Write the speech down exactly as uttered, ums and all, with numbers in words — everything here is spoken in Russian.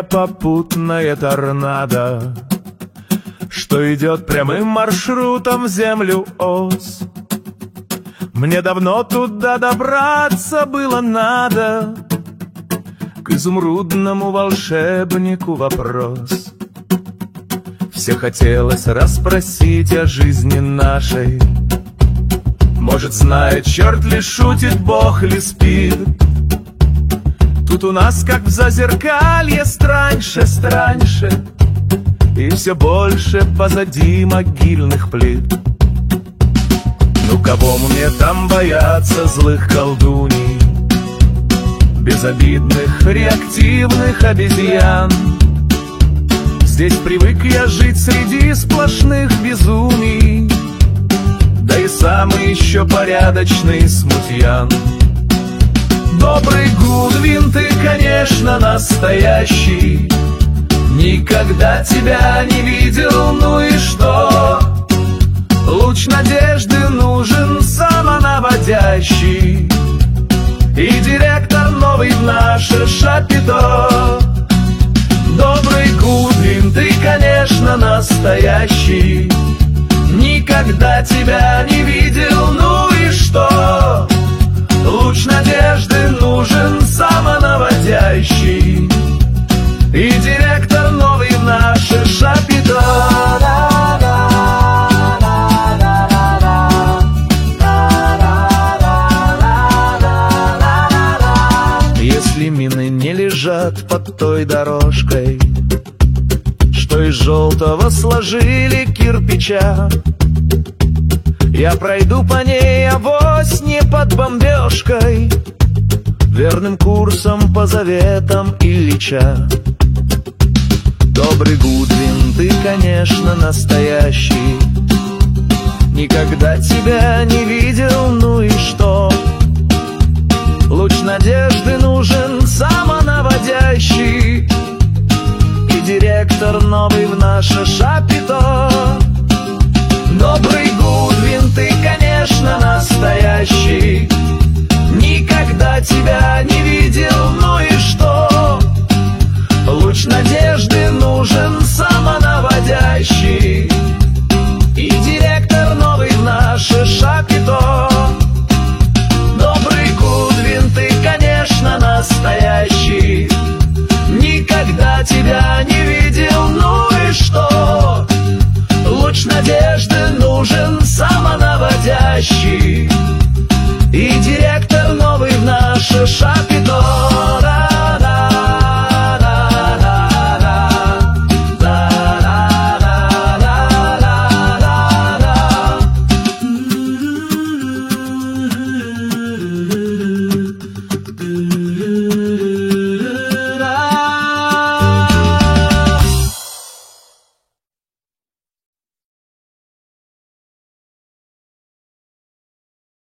попутное торнадо, что идет прямым маршрутом в землю ос. Мне давно туда добраться было надо, к изумрудному волшебнику вопрос. Все хотелось расспросить о жизни нашей. Может, знает черт ли, шутит Бог ли, спит. Тут у нас, как в зазеркалье, страньше, страньше, и все больше позади могильных плит. Ну кого мне там бояться злых колдуний, безобидных реактивных обезьян? Здесь привык я жить среди сплошных безумий, да и самый еще порядочный смутьян. Добрый Гудвин, ты, конечно, настоящий, никогда тебя не видел, ну и что? Луч надежды нужен, самонаводящий, и директор новый в наше шапито. Добрый Гудвин, ты, конечно, настоящий, никогда тебя не видел, ну и что? Луч надежды нужен, самонаводящий, и директор новый в наше шапито. Если мины не лежат под той дорожкой, что из желтого сложили кирпича, я пройду по ней авось не под бомбежкой, верным курсом по заветам Ильича. Добрый Гудвин, ты, конечно, настоящий, никогда тебя не видел, ну и что?